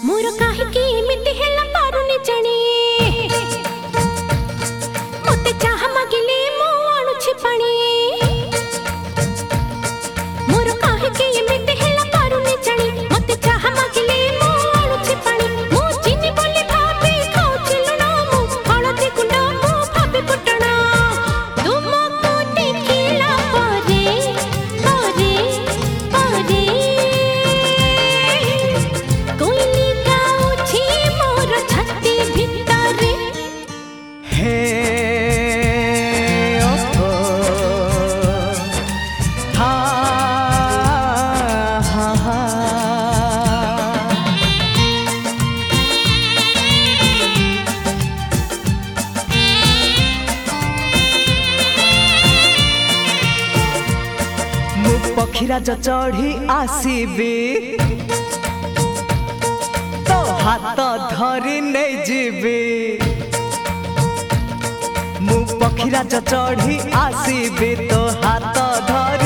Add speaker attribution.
Speaker 1: मोर काहेकि एमिति हेला पारुनी जणी मते चाह मागिले मो आणुछि पानी मोर काहेकि एमिति हेला पारुनी जणी मते चाह मागिले मो आणुछि पानी मो चिनी बोली भाबी खाउछि लुण मो हळदी गुंड मो भाबी फुटण तुमको देखिला परे परे परे कोइली गाउछि मोर छाती भितरे
Speaker 2: हे ओहो हा हा हा मु पखीराज चढ़ी आसीबी तो हाथ धरी नहीं जीवी मु पखीराज चढ़ी आसीबी तो हाथ धरी